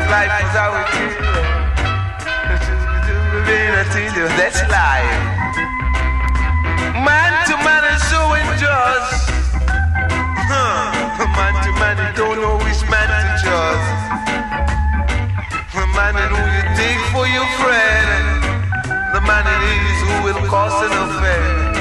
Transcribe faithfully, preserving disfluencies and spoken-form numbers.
life was our killer. That's life. Man to man is so unjust. Huh. Man to man, you don't know which man to trust. The man who you take for your friend, the man it is who will cause an affair.